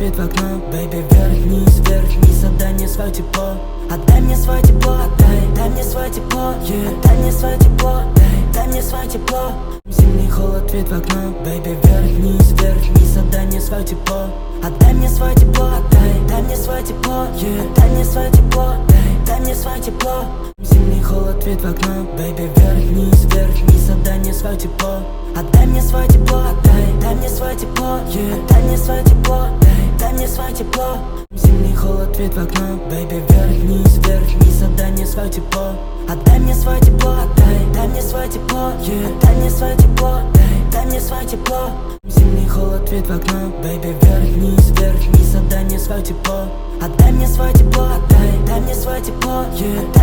ответ в окно. Baby, вверх, вниз, отдай мне свое тепло. Отдай мне свое тепло, дай мне свое тепло, yeah. Дай мне свое тепло, дай мне свое тепло. Зимний холод, ответ в окно. Baby, вверх, вниз, отдай мне свое тепло. Отдай мне свое тепло, дай мне свое тепло, yeah. Дай мне свое тепло, дай мне свое тепло. Зимний холод, ответ в окно. Baby, вверх, вниз, отдай мне свое тепло. Отдай мне свое тепло, дай мне свое тепло, yeah. Дай мне свое тепло, дай мне свое тепло. Зимний холод, ответ в окно. Baby, вверх, вниз, отдай мне свое тепло. Отдай мне свое тепло, дай мне свое тепло, yeah. Дай мне свое тепло, дай мне свое тепло. Зимний холод, ответ в окно. Baby, вверх, вниз, отдай мне свое тепло. Отдай мне свое тепло, дай мне свое тепло, yeah.